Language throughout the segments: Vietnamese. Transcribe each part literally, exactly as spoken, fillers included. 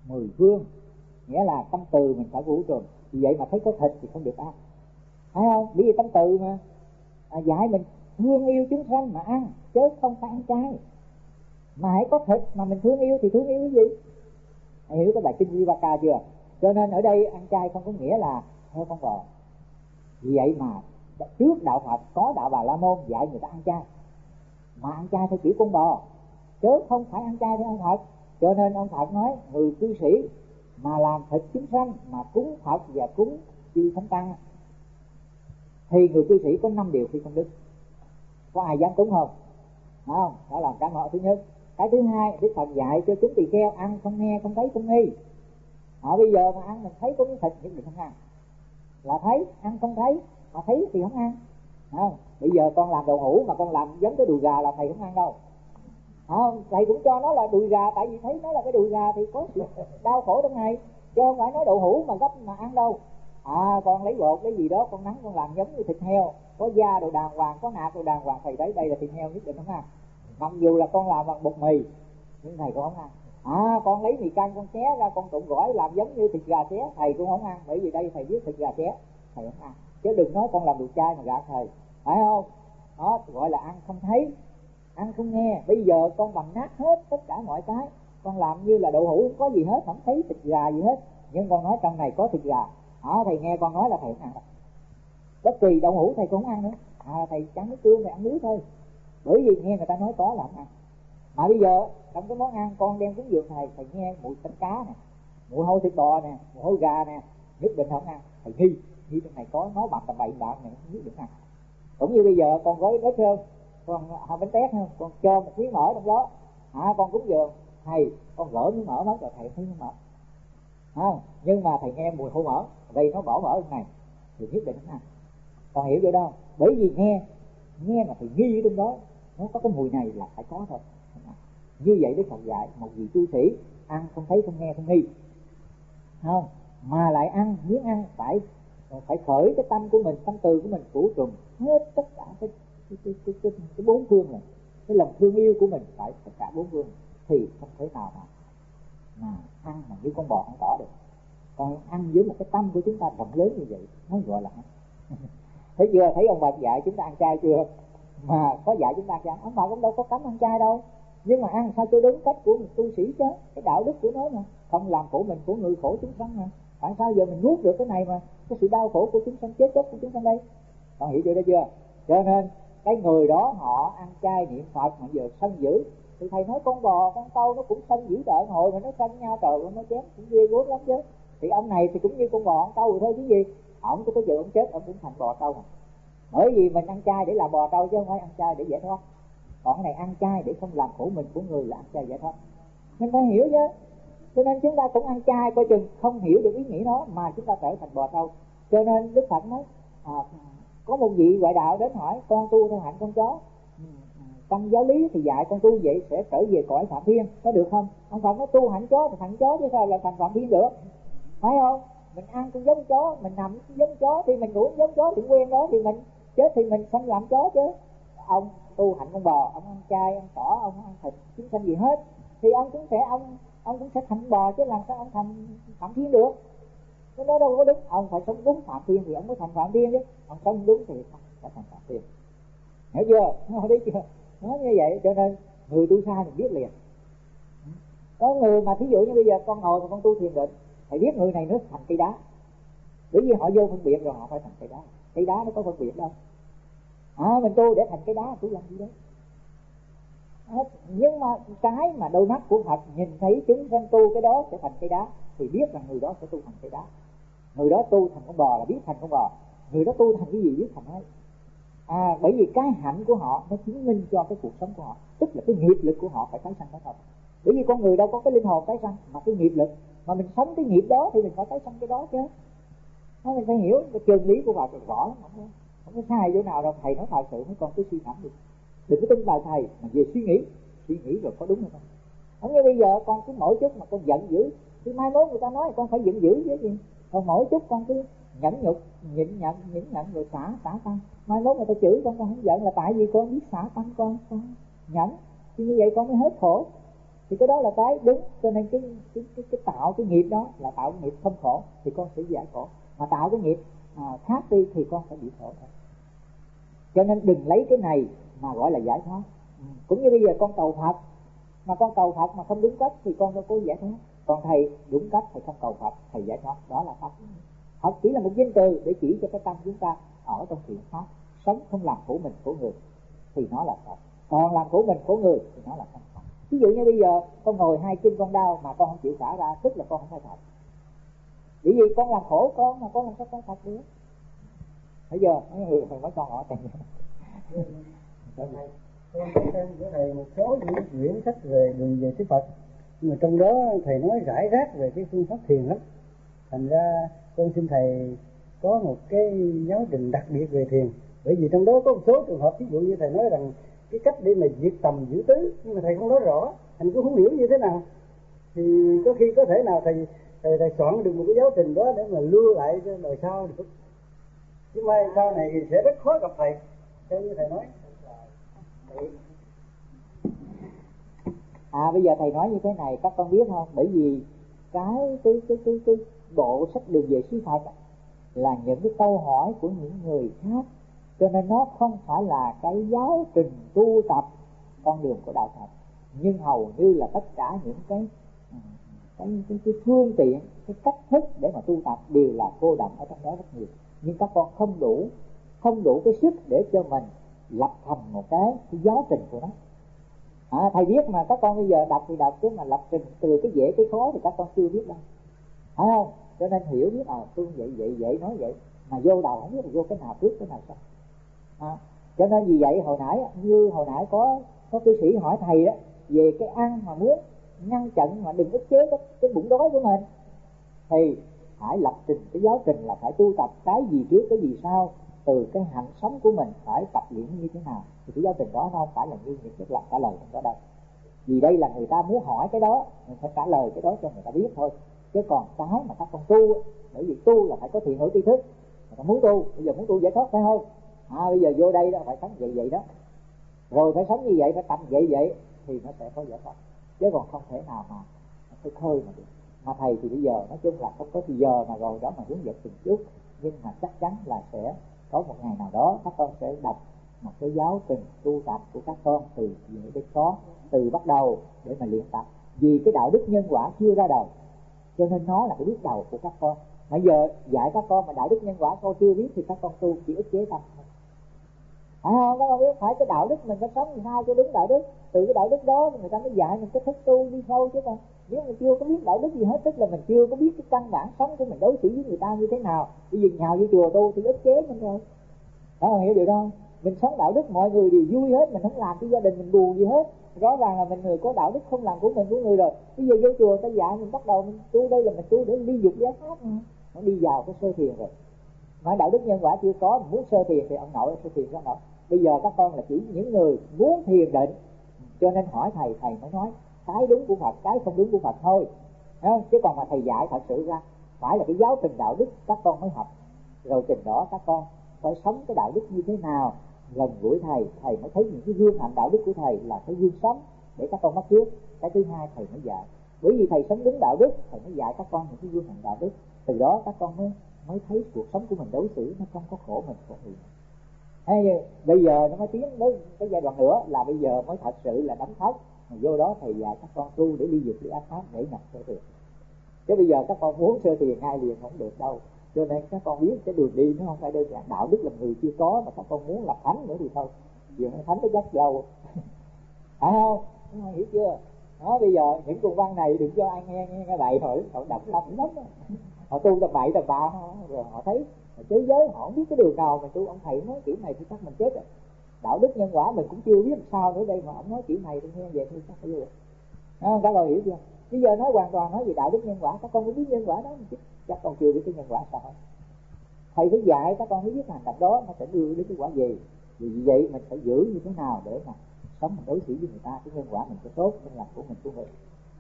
mười phương, nghĩa là tâm từ mình phải vũ trường. Vì vậy mà thấy có thịt thì không được ăn, phải không? Bởi vì tâm từ mà à, dạy mình thương yêu chúng sanh mà ăn, chứ không phải ăn chay. Mà hãy có thịt mà mình thương yêu thì thương yêu cái gì? Hãy hiểu cái bài kinh Viveka chưa? Cho nên ở đây ăn chay không có nghĩa là theo con bò. Vì vậy mà trước đạo Phật có đạo Bà La Môn dạy người ta ăn chay, mà ăn chay theo kiểu con bò, chứ không phải ăn chay theo ông Phật. Cho nên ông Phật nói người cư sĩ mà làm thịt chúng sanh mà cúng Phật và cúng chư Thánh Tăng thì người cư sĩ có năm điều phi công đức. Có ai dám cúng không? Không, đó là cái ngõ thứ nhất. Cái thứ hai, Đức Phật dạy cho chúng tỳ kheo ăn không nghe, không thấy, không nghi. Họ bây giờ mà ăn mình thấy có miếng thịt nhất định không ăn, là thấy, ăn không thấy, mà thấy thì không ăn. Không, bây giờ con làm đậu hũ mà con làm giống cái đùi gà là thầy không ăn đâu. Không, thầy cũng cho nó là đùi gà, tại vì thấy nó là cái đùi gà thì có sự đau khổ trong này, chứ không phải nói đậu hũ mà gấp mà ăn đâu. À, con lấy bột cái gì đó con nắng con làm giống như thịt heo, có da đồ đàng hoàng, có nạc đồ đàng hoàng, thầy thấy đây là thịt heo nhất định không ăn. Mặc dù là con làm bằng bột mì nhưng thầy cũng không ăn. À, con lấy mì căng con xé ra con trộn gỏi làm giống như thịt gà xé, thầy cũng không ăn, bởi vì đây thầy biết thịt gà xé, thầy không ăn. Chứ đừng nói con làm đồ chay mà gạt thầy, phải không? Đó gọi là ăn không thấy, ăn không nghe. Bây giờ con bằng nát hết tất cả mọi cái, con làm như là đậu hũ không có gì hết, không thấy thịt gà gì hết, nhưng con nói trong này có thịt gà. À, thầy nghe con nói là thầy không ăn đâu. Bất kỳ đậu hũ thầy cũng không ăn nữa. À, thầy trắng nước tương, thầy ăn muối thôi, bởi vì nghe người ta nói có là không ăn. Mà bây giờ trong cái món ăn con đem cúng dường thầy, thầy nghe mùi canh cá nè, mùi hôi thịt bò nè, mùi hôi gà nè, nhất định không ăn. Thầy nghi, nghi trong này có nói bạc tầm bậy bạc này, nhất định ăn. Cũng như bây giờ con gói đất hơn, con hộp bánh tét hơn, con cho một miếng mỡ trong đó, à, con cúng dường thầy, con gỡ miếng mỡ mất rồi thầy thấy miếng mỡ, không? Nhưng mà thầy nghe mùi hôi mỡ, vì nó bỏ mỡ trong này thì nhất định không ăn. Con hiểu chưa đâu? Bởi vì nghe, nghe mà thầy nghi ở trong đó, nó có cái mùi này là phải có thôi. Như vậy Đức Phật dạy một vị tu sĩ ăn không thấy, không nghe, không nghi, không? Mà lại ăn, miếng ăn phải phải khởi cái tâm của mình, tâm từ của mình phủ trùm hết tất cả cái cái, cái, cái, cái, cái bốn phương này, cái lòng thương yêu của mình phải tất cả bốn phương, thì không thể nào mà, mà ăn mà như con bò không cỏ được. Còn ăn với một cái tâm của chúng ta rộng lớn như vậy mới gọi là ăn. Thấy chưa? Thấy ông bà dạy chúng ta ăn chay chưa? Mà có dạy chúng ta ăn chay, ông bà cũng đâu có cấm ăn chay đâu, nhưng mà ăn sao cho đúng cách của một tu sĩ chứ, cái đạo đức của nó mà không làm khổ mình, của người khổ chúng sanh mà. Tại sao giờ mình nuốt được cái này mà cái sự đau khổ của chúng sanh, chết chóc của chúng sanh đây? Con hiểu chưa đó chưa? Cho nên cái người đó họ ăn chay niệm Phật mà giờ sân dữ thì thầy nói con bò con trâu nó cũng sân dữ đợi hồi mà nó sân nhau, trời ơi nó chém cũng ghê gớm lắm chứ. Thì ông này thì cũng như con bò con trâu rồi thôi chứ gì, ổng có giờ ông chết ông cũng thành bò trâu mà. Bởi vì mình ăn chay để làm bò trâu chứ không phải ăn chay để giải thoát. Còn cái này ăn chay để không làm khổ mình của người là ăn chay giải thoát, mình phải hiểu chứ. Cho nên chúng ta cũng ăn chay coi chừng không hiểu được ý nghĩa nó mà chúng ta trở thành bò trâu. Cho nên Đức Phật nói à, có một vị ngoại đạo đến hỏi con tu theo hạnh con chó, trong giáo lý thì dạy con tu vậy sẽ trở về cõi Phạm Thiên, có được không? Ông Phật nói tu hạnh chó thì hạnh chó chứ sao là thành Phạm Thiên được, phải không? Mình ăn cũng giống chó, mình nằm cũng giống chó, thì mình ngủ giống chó thì quen đó, thì mình chết thì mình sanh làm chó chứ. Ông tu hạnh con bò, ông ăn chay, ăn cỏ, ông ăn thịt chúng sanh gì hết, thì ông cũng sẽ ông ông cũng sẽ thành bò chứ làm sao ông thành Phạm Thiên được? Cái đó đâu có đúng. Ông phải sống đúng Phạm Thiên thì ông mới thành Phạm Thiên chứ, ông sống đúng thì không phải thành Phạm Thiên. Hiểu chưa? Nói đấy chưa? Nói như vậy cho nên người tu sai mình biết liền. Có người mà thí dụ như bây giờ con ngồi mà con tu thiền định, thầy biết người này nó thành cây đá, bởi vì họ vô phân biệt rồi họ phải thành cây đá. Cây đá nó có phân biệt đâu. À, mình tu để thành cái đá tu làm gì đấy. À, nhưng mà cái mà đôi mắt của Phật nhìn thấy chúng sanh tu cái đó sẽ thành cây đá thì biết rằng người đó sẽ tu thành cây đá. Người đó tu thành con bò là biết thành con bò, người đó tu thành cái gì biết thành ấy. À, bởi vì cái hạnh của họ nó chứng minh cho cái cuộc sống của họ, tức là cái nghiệp lực của họ phải tái sanh tái hợp. Bởi vì con người đâu có cái linh hồn tái sanh, mà cái nghiệp lực mà mình sống cái nghiệp đó thì mình phải tái sanh cái đó chứ. Nó mình phải hiểu cái chân lý của Phật thì rõ lắm, không, không có sai chỗ nào đâu. Thầy nói thật sự mấy con cứ suy ngẫm đi, đừng có tin lời thầy mà về suy nghĩ, suy nghĩ rồi có đúng hay không. Không như bây giờ con cứ mỗi chút mà con giận dữ thì mai mốt người ta nói con phải giận dữ chứ gì. Còn mỗi chút con cứ nhẫn nhục, nhịn nhận, nhịn nhận rồi xả xả tâm, mai mốt người ta chửi con con không giận là tại vì con biết xả tâm con, con nhẫn, thì như vậy con mới hết khổ. thì cái đó là cái đúng. Cho nên cái cái cái, cái tạo cái nghiệp đó là tạo cái nghiệp không khổ thì con sẽ giải khổ, mà tạo cái nghiệp à, khác đi thì con sẽ bị khổ thôi. Cho nên đừng lấy cái này mà gọi là giải thoát. Ừ. Cũng như bây giờ con cầu Phật, mà con cầu Phật mà không đúng cách thì con đâu có giải thoát. Còn thầy đúng cách, thầy không cầu Phật, thầy giải thoát, đó là Phật. Phật chỉ là một danh từ để chỉ cho cái tâm chúng ta ở trong thiện pháp, sống không làm khổ mình khổ người thì nó là Phật. Còn làm khổ mình khổ người thì nó là không Phật. Ví dụ như bây giờ con ngồi hai chân con đau mà con không chịu xả ra, tức là con không phải Phật. Bởi vì con làm khổ con mà con làm sao phải Phật được. Bây giờ mấy người phải nói con họ tiền. Con có xem của thầy một số những quyển sách về đường về thuyết Phật, nhưng mà trong đó thầy nói rải rác về cái phương pháp thiền lắm. Thành ra con xin thầy có một cái giáo trình đặc biệt về thiền, bởi vì trong đó có một số trường hợp, ví dụ như thầy nói rằng cái cách để mà diệt tầm giữ tứ, nhưng mà thầy không nói rõ, thành cũng không hiểu như thế nào. Thì có khi có thể nào thầy thầy, thầy soạn được một cái giáo trình đó để mà lưu lại cho đời sau được, chứ mai sau này thì sẽ rất khó gặp thầy theo như thầy nói. À bây giờ thầy nói như thế này các con biết không? Bởi vì cái cái cái cái cái bộ sách đường về xứ Phật là những cái câu hỏi của những người khác, cho nên nó không phải là cái giáo trình tu tập con đường của đạo Phật. Nhưng hầu như là tất cả những cái cái cái, cái phương tiện, cái cách thức để mà tu tập đều là cô đọng ở trong đó rất nhiều. Nhưng các con không đủ không đủ cái sức để cho mình lập thành một cái, cái giáo trình của nó. À, thầy biết mà các con bây giờ đọc thì đọc chứ mà lập trình từ cái dễ cái khó thì các con chưa biết đâu, phải không? Cho nên hiểu biết à tôi vậy vậy vậy nói vậy mà vô đầu không biết là vô cái nào trước cái nào sau. À, cho nên vì vậy hồi nãy như hồi nãy có có cư sĩ hỏi thầy đó về cái ăn mà muốn ngăn chặn mà đừng ức chế cái, cái bụng đói của mình thì phải lập trình cái giáo trình là phải tu tập cái gì trước cái gì sau, từ cái hạnh sống của mình phải tập luyện như thế nào, thì cái giáo trình đó nó không phải là như những cái lần trả lời trong đó đâu. Vì đây là người ta muốn hỏi cái đó mình phải trả lời cái đó cho người ta biết thôi. Chứ còn cái mà các con tu, bởi vì tu là phải có thiện hữu tri thức, người ta muốn tu bây giờ muốn tu giải thoát phải không? À bây giờ vô đây đó phải sống vậy vậy đó, rồi phải sống như vậy, phải tập vậy vậy thì nó sẽ có giải thoát, chứ còn không thể nào mà khơi khơi mà được. Mà thầy thì bây giờ nói chung là không có thì giờ mà rồi đó mà hướng dẫn từng chút, nhưng mà chắc chắn là sẽ có một ngày nào đó các con sẽ đọc một cái giáo trình tu tập của các con từ dễ đến khó, từ bắt đầu để mà luyện tập. Vì cái đạo đức nhân quả chưa ra đời cho nên nó là cái bước đầu của các con. Bây giờ dạy các con mà đạo đức nhân quả con chưa biết thì các con tu chỉ ức chế tâm thôi, phải không? Các con biết phải cái đạo đức mình phải sống sao cho đúng đạo đức, từ cái đạo đức đó người ta mới dạy mình cái thức tu đi sâu. Chứ còn nếu mình chưa có biết đạo đức gì hết, tức là mình chưa có biết cái căn bản sống của mình đối xử với người ta như thế nào. Bây giờ nhào vô chùa tu thì ức chế mình rồi, các con hiểu điều đó? Mình sống đạo đức mọi người đều vui hết, mình không làm cho gia đình mình buồn gì hết, rõ ràng là mình người có đạo đức không làm của mình của người rồi. Bây giờ vô chùa ta dạy mình bắt đầu mình tu, đây là mình tu để ly dục giải thoát, nó đi vào cái sơ thiền rồi. Mà đạo đức nhân quả chưa có, muốn sơ thiền thì ông nội sơ thiền ông nội. Bây giờ các con là chỉ những người muốn thiền định, cho nên hỏi thầy, thầy mới nói cái đúng của Phật, cái không đúng của Phật thôi, không? Chứ còn mà thầy dạy thật sự ra phải là cái giáo trình đạo đức các con mới học, rồi trình đó các con phải sống cái đạo đức như thế nào, gần gũi thầy, thầy mới thấy những cái gương hạnh đạo đức của thầy là cái gương sống để các con bắt chước. Cái thứ hai thầy mới dạy, bởi vì thầy sống đúng đạo đức, thầy mới dạy các con những cái gương hạnh đạo đức, từ đó các con mới mới thấy cuộc sống của mình đối xử nó không có khổ mình khổ người. Hay bây giờ nó mới tiến đến cái giai đoạn nữa là bây giờ mới thật sự là đấm thóc, mà vô đó thầy dạy các con tu để ly dục ly ác pháp để nhập sơ thiền. Chứ bây giờ các con muốn sơ thiền ngay liền không được đâu. Cho nên các con biết cái đường đi nó không phải đơn giản, đạo đức là người chưa có mà các con muốn làm thánh nữa thì thôi, chuyện thánh nó dắt dầu phải không? Không hiểu chưa? Đó, bây giờ những cung văn này đừng cho ai nghe nghe, nghe bậy hỏi họ đọc lắm lắm đó. Họ tu tầm bậy tầm bạ rồi họ thấy thế giới họ không biết cái đường nào mà tu. Ông thầy nói kiểu này thì chắc mình chết rồi. Đạo đức nhân quả mình cũng chưa biết làm sao nữa đây mà ông nói kiểu này tôi nghe về thôi chắc phải vô. Đó, các con hiểu chưa? Bây giờ nói hoàn toàn nói về đạo đức nhân quả, các con có biết nhân quả đó chứ chắc con chưa biết cái nhân quả sao. Thầy phải dạy các con mới biết hành động đó nó sẽ đưa đến cái quả gì. Vì vậy mình phải giữ như thế nào để mà sống mình đối xử với người ta, cái nhân quả mình sẽ tốt hơn làm của mình của mình.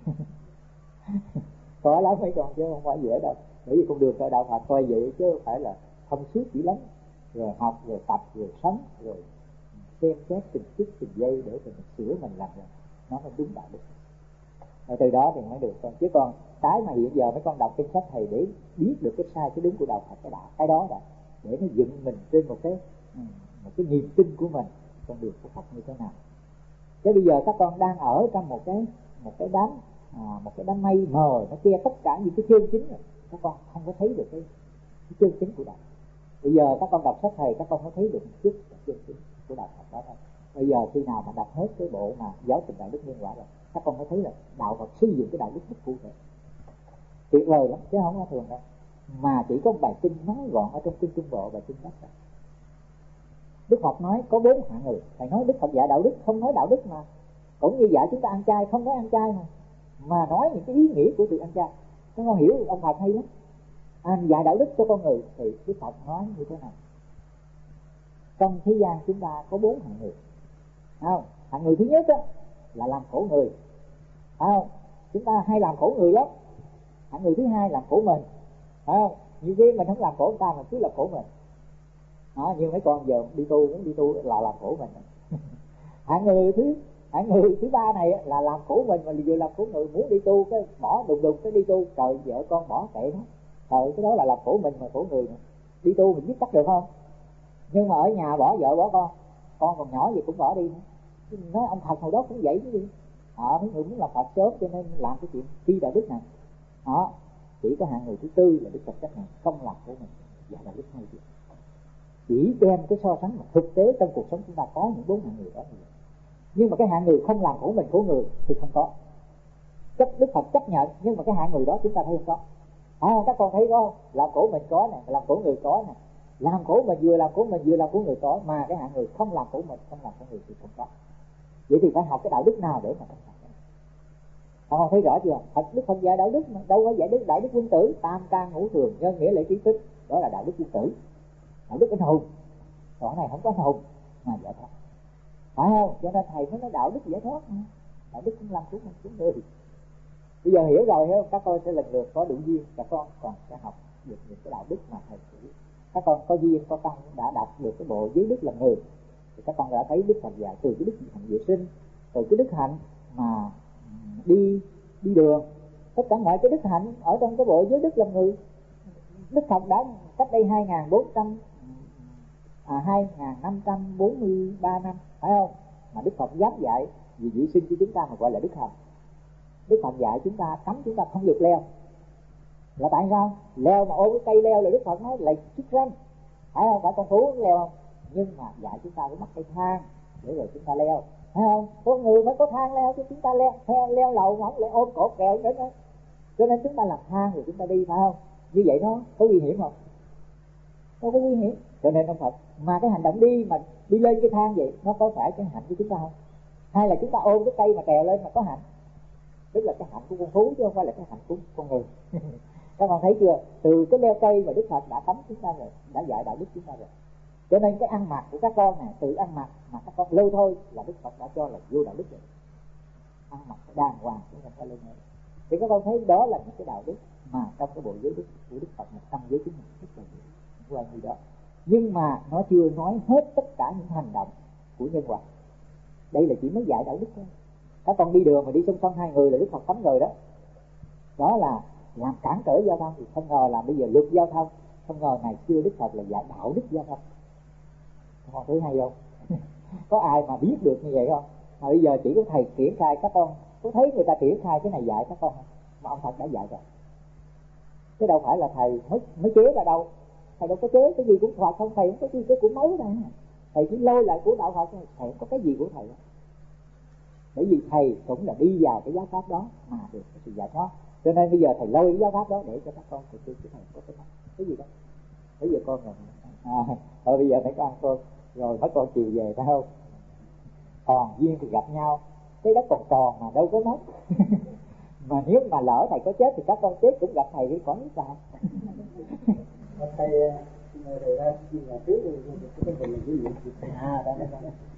Khó lắm mấy con chứ không phải dễ đâu. Bởi vì con đường ở đạo Phật coi vậy chứ không phải là thông suốt chỉ lắm, rồi học rồi tập rồi sống rồi xem xét từng chút từng giây để mình sửa mình làm rồi nó phải đúng đạo đức. rồi từ đó thì mới được con. Chứ còn cái mà hiện giờ mấy con đọc kinh sách thầy để biết được cái sai cái đúng của đạo Phật, cái đạo cái đó là để nó dựng mình trên một cái một cái niềm tin của mình con đường của Phật như thế nào. Chứ bây giờ các con đang ở trong một cái một cái đám à, một cái đám mây mờ nó che tất cả những cái chân chính rồi, các con không có thấy được cái, cái chân chính của đạo. Bây giờ các con đọc sách thầy các con có thấy được một chút chân chính của đạo Phật đó thôi. Bây giờ khi nào mà đọc hết cái bộ mà giáo trình đạo đức nhân quả rồi, các con mới thấy là đạo Phật xây dựng cái đạo đức rất cụ thể, tuyệt vời lắm chứ không có thường đâu. Mà chỉ có bài kinh nói gọn ở trong kinh Trung Bộ và kinh Bát Chánh. Đức Phật nói có bốn hạng người. Thầy nói Đức Phật dạy đạo đức không nói đạo đức mà, cũng như dạy chúng ta ăn chay không nói ăn chay mà, mà nói những cái ý nghĩa của sự ăn chay. Các con hiểu ông Phật hay lắm. Anh dạy đạo đức cho con người thì Đức Phật nói như thế này: trong thế gian chúng ta có bốn hạng người. Không? Hạng người thứ nhất á, là làm khổ người. Không? Chúng ta hay làm khổ người lắm. Hạng người thứ hai làm khổ mình. Không? Nhiều khi mình không làm khổ người ta mà cứ làm khổ mình. Đó, như mấy con giờ đi tu muốn đi tu là làm khổ mình. Hạng người thứ hạng người thứ ba này là làm khổ mình mà vừa làm khổ người, muốn đi tu cái bỏ đùng đùng cái đi tu, trời vợ con bỏ kệ nó. Trời, cái đó là làm khổ mình mà khổ người mà. Đi tu mình biết chắc được không? Nhưng mà ở nhà bỏ vợ bỏ con, con còn nhỏ gì cũng bỏ đi. Nói ông Phật hồi đó cũng vậy chứ đi. Họ mấy người muốn làm Phật sớm cho nên làm cái chuyện phi đạo đức này. Đó, chỉ có hạng người thứ tư là Đức Phật chấp nhận không làm khổ mình và đạo đức hay gì. Chỉ đem cái so sánh mà thực tế trong cuộc sống chúng ta có những bốn hạng người đó. Nhưng mà cái hạng người không làm khổ mình khổ người thì không có. Chấp Đức Phật chấp nhận, nhưng mà cái hạng người đó chúng ta thấy không có. À, các con thấy có không? Làm khổ mình có nè, làm khổ người có nè. Làm khổ mình vừa làm khổ mình vừa làm khổ người có, mà cái hạng người không làm khổ mình không làm khổ người thì không có. Vậy thì phải học cái đạo đức nào để mà không làm? Các con thấy rõ chưa? Thật Đức Phật dạy đạo đức mà đâu có dạy đức đại đức quân tử, tam can ngũ thường nhân nghĩa lễ trí tích, đó là đạo đức quân tử, đạo đức anh hùng. Còn này không có anh hùng mà giải thoát, phải không? Cho nên thầy mới nói đạo đức giải thoát mà. Đạo đức không làm khổ mình khổ người. Bây giờ hiểu rồi không? Các con sẽ lần lượt có đủ duyên, các con còn sẽ học được những cái đạo đức mà thầy chỉ. Các con có duyên có căn đã đọc được cái bộ giới đức làm người thì các con đã thấy Đức Phật dạy từ cái đức hạnh vệ sinh, từ cái đức hạnh mà đi đi đường, tất cả mọi cái đức hạnh ở trong cái bộ giới đức làm người. Đức Phật đã cách đây hai nghìn bốn trăm à hai nghìn năm trăm bốn mươi ba năm, phải không? Mà Đức Phật dám dạy vì vệ sinh cho chúng ta mà gọi là đức hạnh. Đức Phật dạy chúng ta cấm chúng ta không được leo. Là tại sao? Leo mà ôm cái cây leo là Đức Phật nói là chức ranh, phải không? Phải con thú leo không? Nhưng mà dạy chúng ta phải bắt cây thang để rồi chúng ta leo, phải không? Con người mới có thang leo chứ chúng ta leo theo leo lầu mà không lại ôm cổ kẹo nữa nữa. Cho nên chúng ta làm thang rồi chúng ta đi, phải không? Như vậy nó có nguy hiểm không? Không có nguy hiểm. Cho nên ông Phật mà cái hành động đi mà đi lên cái thang vậy nó có phải cái hạnh của chúng ta không? Hay là chúng ta ôm cái cây mà trèo lên mà có hạnh? Tức là cái hạnh của con thú chứ không phải là cái hạnh của con người. Các con thấy chưa? Từ cái leo cây mà Đức Phật đã cấm chúng ta rồi, đã dạy đạo đức chúng ta rồi. Cho nên cái ăn mặc của các con này, tự ăn mặc mà các con lôi thôi là Đức Phật đã cho là vô đạo đức rồi. Ăn mặc đàng hoàng chúng ta phải lên thôi. Thì các con thấy đó là những cái đạo đức mà trong cái bộ giới đức của Đức Phật một trăm giới chính mình rất là nhiều quan như đó. Nhưng mà nó chưa nói hết tất cả những hành động của nhân quả. Đây là chỉ mới dạy đạo đức thôi. Các con đi đường mà đi song song hai người là Đức Phật cấm rồi đó. Đó là làm cản trở giao thông. Thì không ngờ là bây giờ luật giao thông. Không ngờ ngày xưa Đức Phật là dạy đạo đức giao thông. Các con thấy hay không? Có ai mà biết được như vậy không? Mà bây giờ chỉ có thầy triển khai các con. Có thấy người ta triển khai cái này dạy các con không? Mà ông Phật đã dạy rồi. Chứ đâu phải là thầy mới, mới chế ra đâu. Thầy đâu có chế cái gì của Phật không. Thầy không có gì cái của mới này. Thầy chỉ lôi lại của đạo Phật. Thầy không có cái gì của thầy. Bởi vì thầy cũng là đi vào cái giáo pháp đó mà được cái sự giải thoát. Cho nên bây giờ thầy lôi cái giáo pháp đó để cho các con thực hiện cái thầy có cái đó. Cái gì đó. Bây giờ con rồi. À, thôi bây giờ phải có ăn cơm. Rồi mấy con chiều về phải không? Còn duyên thì gặp nhau. Cái đất còn tròn mà đâu có mất. Mà nếu mà lỡ thầy có chết thì các con chết cũng gặp thầy đi còn sao. Thầy thầy ra nhà trước rồi cái bình là cái gì? À, đó đó.